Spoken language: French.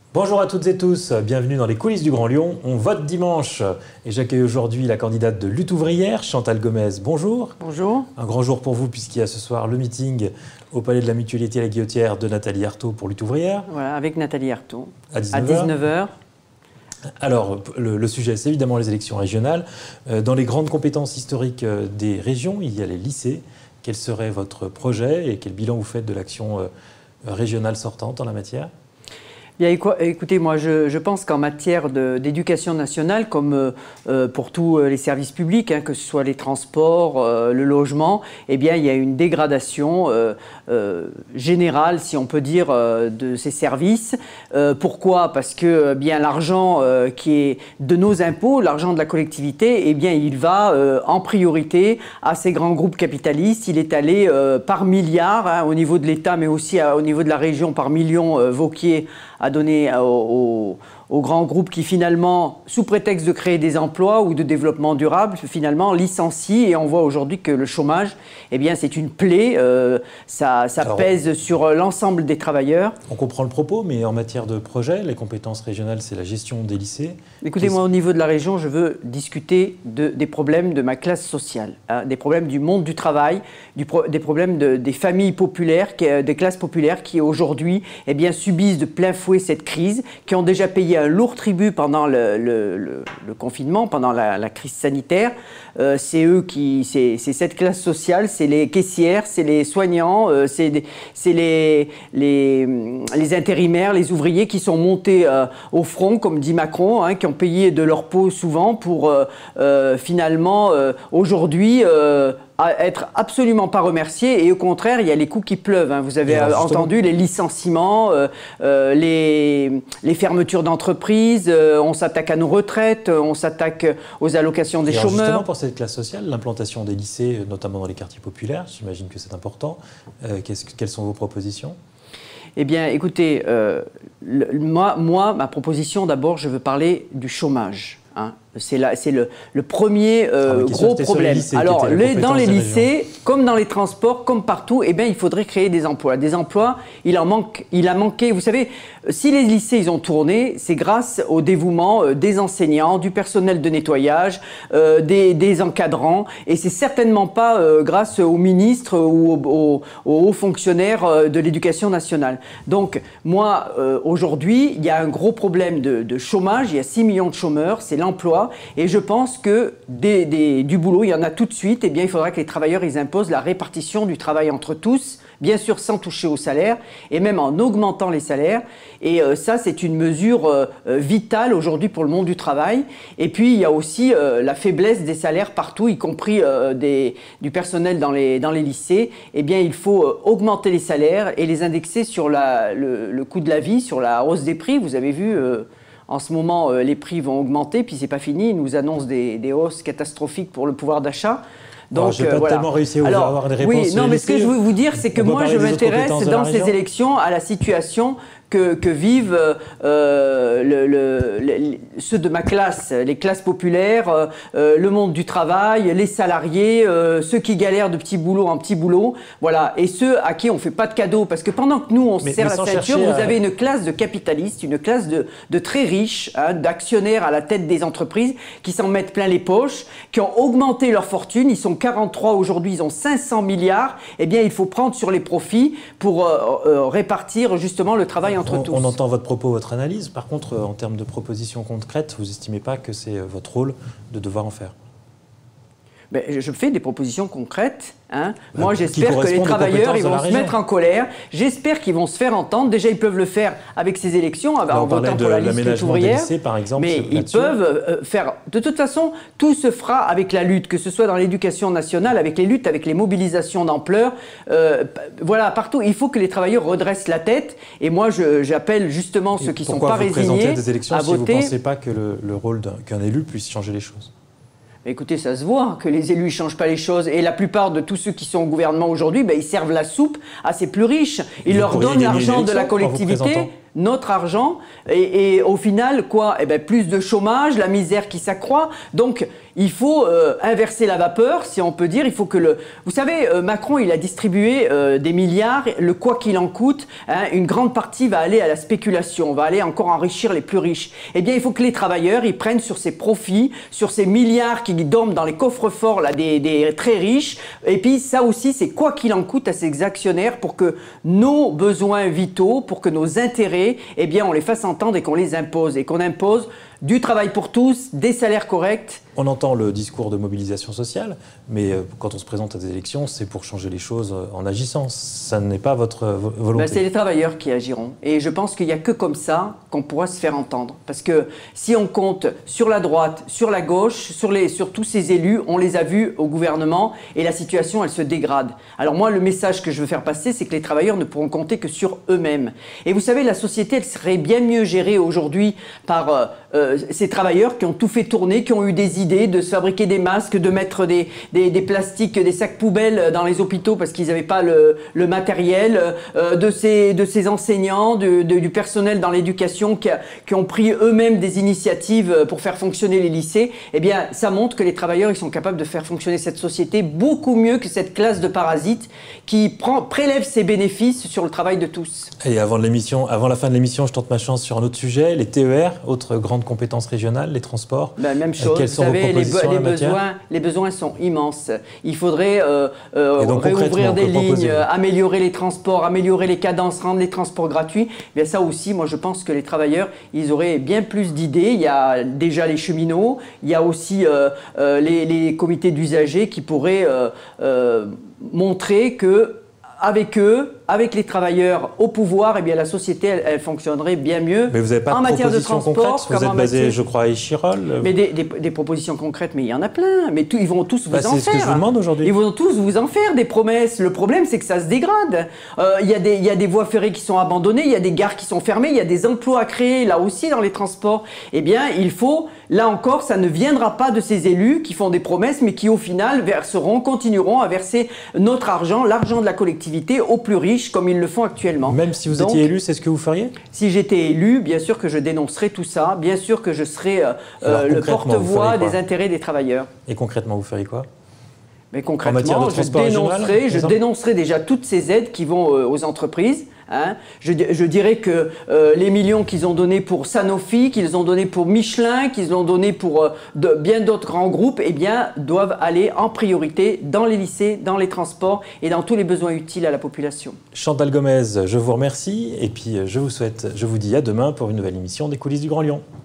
Bonjour à toutes et tous, bienvenue dans les coulisses du Grand Lyon. On vote dimanche et j'accueille aujourd'hui la candidate de Lutte ouvrière, Chantal Gomez. Bonjour. Bonjour. Un grand jour pour vous puisqu'il y a ce soir le meeting au Palais de la Mutualité à la Guillotière de Nathalie Arthaud pour Lutte ouvrière. Voilà, avec Nathalie Arthaud. À 19h. À 19h. Alors, le sujet, c'est évidemment les élections régionales. Dans les grandes compétences historiques des régions, il y a les lycées. Quel serait votre projet et quel bilan vous faites de l'action régionale sortante en la matière ? Bien, écoutez, moi je pense qu'en matière d'éducation nationale, comme pour tous les services publics, que ce soit les transports, le logement, eh bien il y a une dégradation générale, si on peut dire, de ces services. Pourquoi ? Parce que bien l'argent qui est de nos impôts, l'argent de la collectivité, eh bien il va en priorité à ces grands groupes capitalistes. Il est allé par milliards au niveau de l'État, mais aussi au niveau de la région par millions Vauquier à donner aux grands groupes qui finalement, sous prétexte de créer des emplois ou de développement durable, finalement licencient. Et on voit aujourd'hui que le chômage, eh bien, c'est une plaie, ça pèse sur l'ensemble des travailleurs. On comprend le propos, mais en matière de projet, les compétences régionales, c'est la gestion des lycées. Écoutez, moi, au niveau de la région, je veux discuter des problèmes de ma classe sociale, des problèmes du monde du travail, des problèmes des familles populaires, des classes populaires qui aujourd'hui, eh bien, subissent de plein fouet cette crise, qui ont déjà payé un lourd tribut pendant le confinement, pendant la crise sanitaire. C'est eux c'est cette classe sociale, c'est les caissières, c'est les soignants, c'est les intérimaires, les ouvriers qui sont montés au front, comme dit Macron, qui ont payé de leur peau souvent pour finalement aujourd'hui être absolument pas remerciés, et au contraire, il y a les coups qui pleuvent. Vous avez entendu les licenciements, les fermetures d'entreprises, on s'attaque à nos retraites, on s'attaque aux allocations des chômeurs. Justement, pour cette classe sociale, l'implantation des lycées, notamment dans les quartiers populaires, j'imagine que c'est important. Quelles sont vos propositions ? Eh bien, écoutez, moi, ma proposition, d'abord, je veux parler du chômage. C'est le premier gros problème. Alors, dans les lycées, comme dans les transports, comme partout, eh bien, il faudrait créer des emplois. Des emplois, il a manqué. Vous savez, si les lycées ils ont tourné, c'est grâce au dévouement des enseignants, du personnel de nettoyage, des encadrants, et c'est certainement pas grâce aux ministres ou aux hauts fonctionnaires de l'éducation nationale. Donc, moi, aujourd'hui, il y a un gros problème de chômage. Il y a 6 millions de chômeurs, c'est l'emploi. Et je pense que du boulot, il y en a tout de suite. Eh bien, il faudra que les travailleurs ils imposent la répartition du travail entre tous, bien sûr sans toucher au salaire, et même en augmentant les salaires. Et ça, c'est une mesure vitale aujourd'hui pour le monde du travail. Et puis, il y a aussi la faiblesse des salaires partout, y compris du personnel dans les lycées. Eh bien, il faut augmenter les salaires et les indexer sur le coût de la vie, sur la hausse des prix. Vous avez vu... En ce moment, les prix vont augmenter, puis c'est pas fini. Ils nous annoncent des hausses catastrophiques pour le pouvoir d'achat. Donc, je n'ai pas tellement réussi à avoir des réponses. Oui, non, mais ce que je veux vous dire, c'est que moi, je m'intéresse dans ces élections à la situation que vivent ceux de ma classe, les classes populaires, le monde du travail, les salariés, ceux qui galèrent de petit boulot en petit boulot, voilà, et ceux à qui on ne fait pas de cadeaux, parce que pendant que nous on se serre la ceinture, vous avez une classe de capitalistes, une classe de très riches, d'actionnaires à la tête des entreprises, qui s'en mettent plein les poches, qui ont augmenté leur fortune, ils sont 43 aujourd'hui, ils ont 500 milliards, eh bien il faut prendre sur les profits pour répartir justement le travail entre tous. On entend votre propos, votre analyse. Par contre, en termes de propositions concrètes, vous n'estimez pas que c'est votre rôle de devoir en faire ? Ben, je fais des propositions concrètes. Moi, j'espère que les travailleurs ils vont se mettre en colère. J'espère qu'ils vont se faire entendre. Déjà, ils peuvent le faire avec ces élections, en votant pour la liste ouvrière. Par exemple, mais ils peuvent faire... De toute façon, tout se fera avec la lutte, que ce soit dans l'éducation nationale, avec les luttes, avec les mobilisations d'ampleur. Voilà, partout. Il faut que les travailleurs redressent la tête. Et moi, j'appelle justement ceux qui ne sont pas résignés à des élections si voter. Vous ne pensez pas que le rôle qu'un élu puisse changer les choses ? Écoutez, ça se voit que les élus ne changent pas les choses. Et la plupart de tous ceux qui sont au gouvernement aujourd'hui, ils servent la soupe à ces plus riches. Ils leur donnent l'argent de la collectivité, notre argent. Et au final, quoi ? Plus de chômage, la misère qui s'accroît. Donc, il faut inverser la vapeur, si on peut dire. Il faut que Vous savez, Macron, il a distribué des milliards, le quoi qu'il en coûte, hein, une grande partie va aller à la spéculation, va aller encore enrichir les plus riches. Eh bien, il faut que les travailleurs, ils prennent sur ces profits, sur ces milliards qui dorment dans les coffres-forts là, des très riches. Et puis, ça aussi, c'est quoi qu'il en coûte à ces actionnaires pour que nos besoins vitaux, pour que nos intérêts, eh bien, on les fasse entendre et qu'on les impose. Et qu'on impose du travail pour tous, des salaires corrects. On entend le discours de mobilisation sociale, mais quand on se présente à des élections, c'est pour changer les choses en agissant. Ça n'est pas votre volonté. C'est les travailleurs qui agiront. Et je pense qu'il n'y a que comme ça qu'on pourra se faire entendre. Parce que si on compte sur la droite, sur la gauche, sur tous ces élus, on les a vus au gouvernement et la situation, elle se dégrade. Alors moi, le message que je veux faire passer, c'est que les travailleurs ne pourront compter que sur eux-mêmes. Et vous savez, la société, elle serait bien mieux gérée aujourd'hui par ces travailleurs qui ont tout fait tourner, qui ont eu des idées de se fabriquer des masques, de mettre des plastiques, des sacs poubelles dans les hôpitaux parce qu'ils n'avaient pas le matériel, de ces enseignants, du personnel dans l'éducation qui ont pris eux-mêmes des initiatives pour faire fonctionner les lycées. Eh bien, ça montre que les travailleurs, ils sont capables de faire fonctionner cette société beaucoup mieux que cette classe de parasites qui prélève ses bénéfices sur le travail de tous. Et avant la fin de l'émission, je tente ma chance sur un autre sujet, les TER, autre grande compétence régionale, les transports. Même chose, quelles sont vos propositions les besoins sont immenses. Il faudrait réouvrir des lignes, améliorer les transports, améliorer les cadences, rendre les transports gratuits. Bien ça aussi, moi je pense que les travailleurs, ils auraient bien plus d'idées. Il y a déjà les cheminots, il y a aussi les comités d'usagers qui pourraient montrer que avec eux, avec les travailleurs au pouvoir, eh bien la société, elle fonctionnerait bien mieux. Mais vous n'avez pas de propositions concrètes? Vous êtes basé, je crois, à Échirol. Mais des propositions concrètes, mais il y en a plein. Mais ils vont tous vous en faire. C'est ce que je vous demande aujourd'hui. Ils vont tous vous en faire des promesses. Le problème, c'est que ça se dégrade. Il y a des voies ferrées qui sont abandonnées, il y a des gares qui sont fermées, il y a des emplois à créer, là aussi, dans les transports. Eh bien, il faut, là encore, ça ne viendra pas de ces élus qui font des promesses, mais qui, au final, continueront à verser notre argent, l'argent de la collectivité, aux plus riches, comme ils le font actuellement. Même si vous étiez élu, c'est ce que vous feriez? Si j'étais élu, bien sûr que je dénoncerais tout ça, bien sûr que je serais le porte-voix des intérêts des travailleurs. Et concrètement, vous feriez quoi? Mais concrètement, je dénoncerai déjà toutes ces aides qui vont aux entreprises. Hein. Je dirais que les millions qu'ils ont donnés pour Sanofi, qu'ils ont donnés pour Michelin, qu'ils ont donnés pour bien d'autres grands groupes, eh bien, doivent aller en priorité dans les lycées, dans les transports et dans tous les besoins utiles à la population. Chantal Gomez, je vous remercie et puis je vous dis à demain pour une nouvelle émission des coulisses du Grand Lyon.